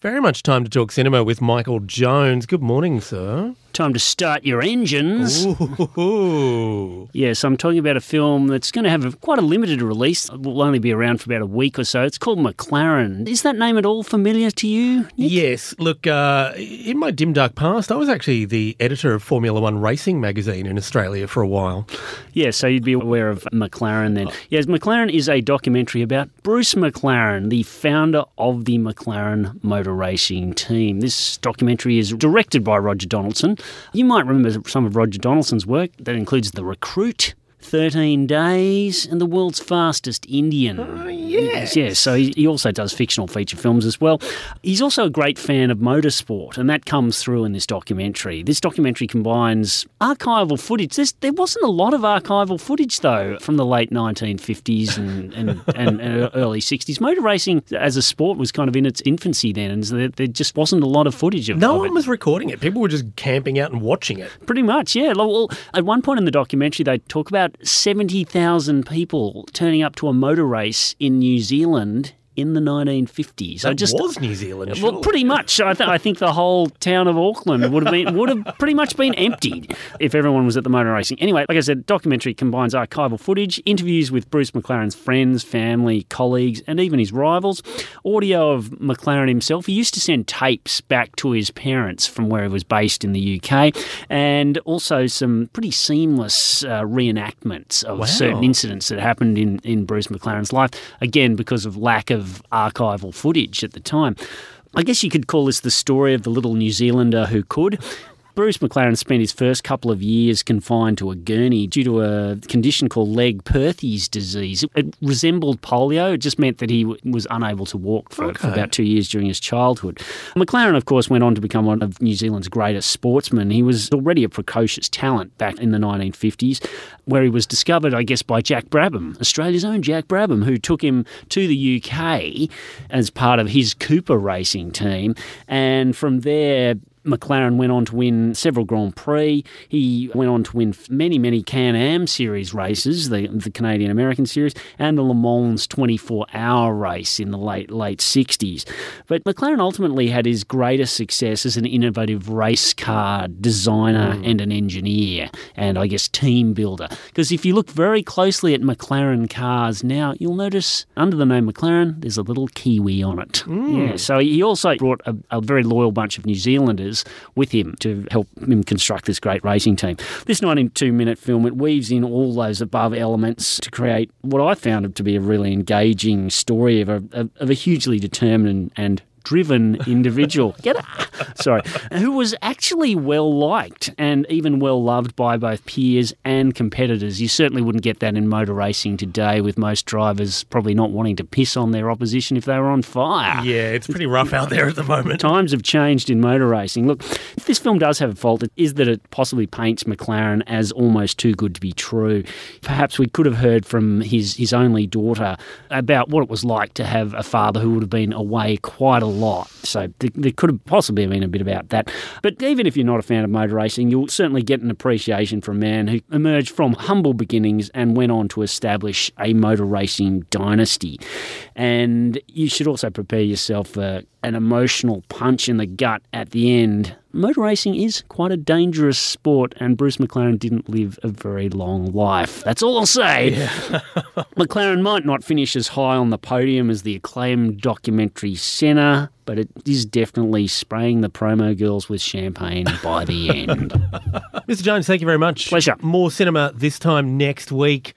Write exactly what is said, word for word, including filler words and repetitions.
Very much time to talk cinema with Michael Jones. Good morning, sir. Time to start your engines. Ooh. Yes, I'm talking about a film that's going to have a, quite a limited release. It will only be around for about a week or so. It's called McLaren. Is that name at all familiar to you, Nick? Yes. Look, uh, in my dim, dark past, I was actually the editor of Formula One Racing magazine in Australia for a while. Yeah, so you'd be aware of McLaren then. Yes, McLaren is a documentary about Bruce McLaren, the founder of the McLaren motor racing team. This documentary is directed by Roger Donaldson. You might remember some of Roger Donaldson's work. That includes The Recruit, thirteen days, and The World's Fastest Indian. Oh, yes. Yeah, so he, he also does fictional feature films as well. He's also a great fan of motorsport, and that comes through in this documentary. This documentary combines archival footage. There's, there wasn't a lot of archival footage, though, from the late nineteen fifties and, and, and, and early sixties. Motor racing as a sport was kind of in its infancy then, and there, there just wasn't a lot of footage of, No of one it. was recording it. People were just camping out and watching it. Pretty much, yeah. Well, at one point in the documentary, they talk about seventy thousand people turning up to a motor race in New Zealand in the nineteen fifties. That I just, was New Zealand, Well, surely. pretty much. I, th- I think the whole town of Auckland would have been would have pretty much been emptied if everyone was at the motor racing. Anyway, like I said, documentary combines archival footage, interviews with Bruce McLaren's friends, family, colleagues, and even his rivals, audio of McLaren himself. He used to send tapes back to his parents from where he was based in the U K, and also some pretty seamless uh, reenactments of Wow. certain incidents that happened in, in Bruce McLaren's life, again, because of lack of archival footage at the time. I guess you could call this the story of the little New Zealander who could. Bruce McLaren spent his first couple of years confined to a gurney due to a condition called Legg-Perthes disease. It resembled polio. It just meant that he w- was unable to walk for, Okay. for about two years during his childhood. McLaren, of course, went on to become one of New Zealand's greatest sportsmen. He was already a precocious talent back in the nineteen fifties, where he was discovered, I guess, by Jack Brabham, Australia's own Jack Brabham, who took him to the U K as part of his Cooper racing team. And from there, McLaren went on to win several Grand Prix. He went on to win many, many Can-Am Series races, the, the Canadian-American Series, and the Le Mans twenty-four hour race in the late late sixties. But McLaren ultimately had his greatest success as an innovative race car designer mm. and an engineer, and I guess team builder. Because if you look very closely at McLaren cars now, you'll notice under the name McLaren, there's a little Kiwi on it. Mm. Yeah, so he also brought a, a very loyal bunch of New Zealanders with him to help him construct this great racing team. This ninety-two minute film, it weaves in all those above elements to create what I found to be a really engaging story of a, of a hugely determined and driven individual. Get it? Sorry. Who was actually well liked and even well loved by both peers and competitors. You certainly wouldn't get that in motor racing today, with most drivers probably not wanting to piss on their opposition if they were on fire. Yeah, it's pretty rough out there at the moment. Times have changed in motor racing. Look, if this film does have a fault, it is that it possibly paints McLaren as almost too good to be true. Perhaps we could have heard from his, his only daughter about what it was like to have a father who would have been away quite a lot. So th- there could have possibly been a bit about that. But even if you're not a fan of motor racing, you'll certainly get an appreciation for a man who emerged from humble beginnings and went on to establish a motor racing dynasty. And you should also prepare yourself for an emotional punch in the gut at the end. Motor racing is quite a dangerous sport, and Bruce McLaren didn't live a very long life. That's all I'll say. Yeah. McLaren might not finish as high on the podium as the acclaimed documentary Senna, but it is definitely spraying the promo girls with champagne by the end. Mister Jones, thank you very much. Pleasure. More cinema this time next week.